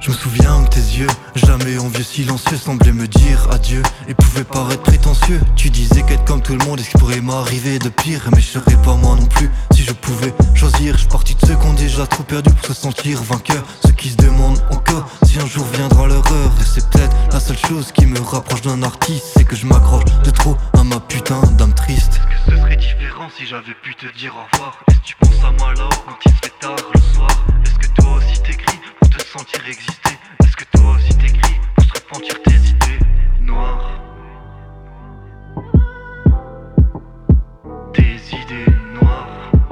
Je me souviens que tes yeux, jamais envieux, silencieux, semblaient me dire adieu et pouvaient paraître prétentieux. Tu disais qu'être comme tout le monde, est-ce qu'il pourrait m'arriver de pire? Mais je serais pas moi non plus si je pouvais choisir. Je suis parti de ceux qui ont déjà trop perdu pour se sentir vainqueur. Ceux qui se demandent encore si un jour viendra leur heure. Et c'est peut-être la seule chose qui me rapproche d'un artiste, c'est que je m'accroche de trop à ma putain d'âme triste. Est-ce que ce serait différent si j'avais pu te dire au revoir? Est-ce que tu penses à moi là quand il se fait tard le soir? Est-ce que toi aussi t'écris pour te sentir exister? Est-ce que toi aussi t'écris pour se repentir tes idées noires? Tes idées noires.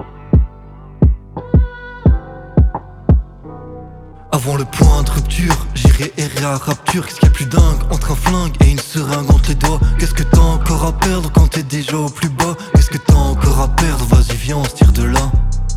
Avant le point de rupture, j'irai errer à rapture. Qu'est-ce qu'il y a plus dingue entre un flingue et une seringue entre les doigts? Qu'est-ce que t'as encore à perdre quand t'es déjà au plus bas? Qu'est-ce que t'as encore à perdre? Vas-y viens, on se tire de là.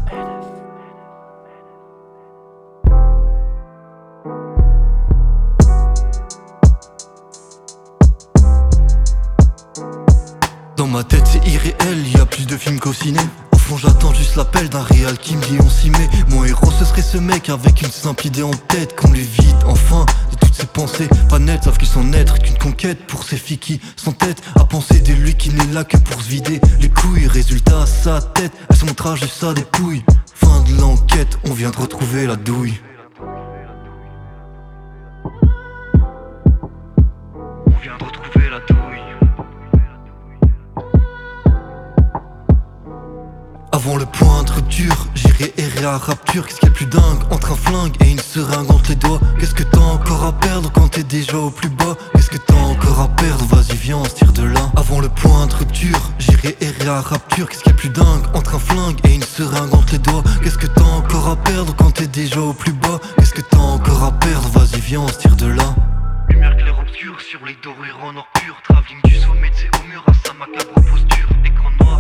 Dans ma tête c'est irréel, y a plus de films qu'au ciné. Au fond j'attends juste l'appel d'un réal qui me dit on s'y met. Mon héros ce serait ce mec avec une simple idée en tête, qu'on lui vide enfin de toutes ses pensées pas nettes, sauf qu'ils sont n'être qu'une conquête pour ces filles qui sont tête à penser de lui qui n'est là que pour se vider les couilles. Résultat sa tête, elle se montrera juste sa dépouille. Fin de l'enquête, on vient de retrouver la douille. On vient de retrouver la douille. Avant le point de rupture, j'irai errer à rapture. Qu'est-ce qu'il y a plus dingue entre un flingue et une seringue entre les doigts? Qu'est-ce que t'as encore à perdre quand t'es déjà au plus bas? Qu'est-ce que t'as encore à perdre? Vas-y viens, on se tire de là. Avant le point de rupture, j'irai errer à rapture. Qu'est-ce qu'il y a plus dingue entre un flingue et une seringue entre les doigts? Qu'est-ce que t'as encore à perdre quand t'es déjà au plus bas? Qu'est-ce que t'as encore à perdre? Vas-y viens, on se tire de là. Lumière claire obscure sur les dorures en or pur. Travelling du sommet de ses hauts murs à sa macabre posture. Écran noir.